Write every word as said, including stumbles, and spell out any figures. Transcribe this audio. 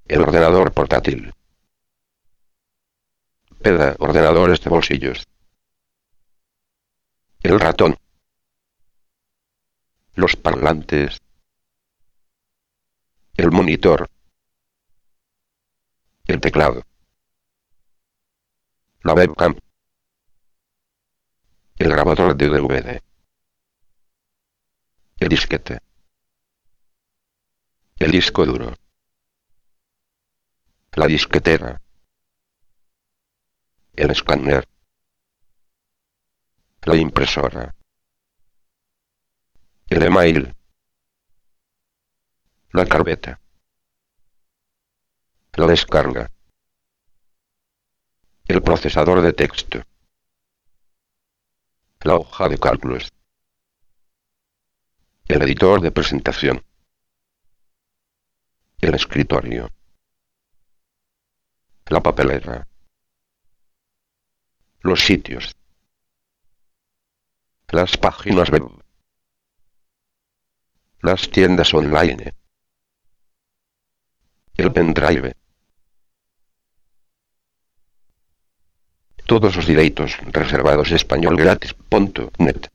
El ordenador portátil. Peda, ordenadores de bolsillos. El ratón. Los parlantes. El monitor. El teclado. La webcam. El grabador de D V D. El disquete. El disco duro. La disquetera. El escáner. La impresora. El email. La carpeta. La descarga. El procesador de texto. La hoja de cálculos. El editor de presentación. El escritorio. La papelera. Los sitios. Las páginas web. Las tiendas online. El pendrive. Todos los derechos reservados español gratis punto net.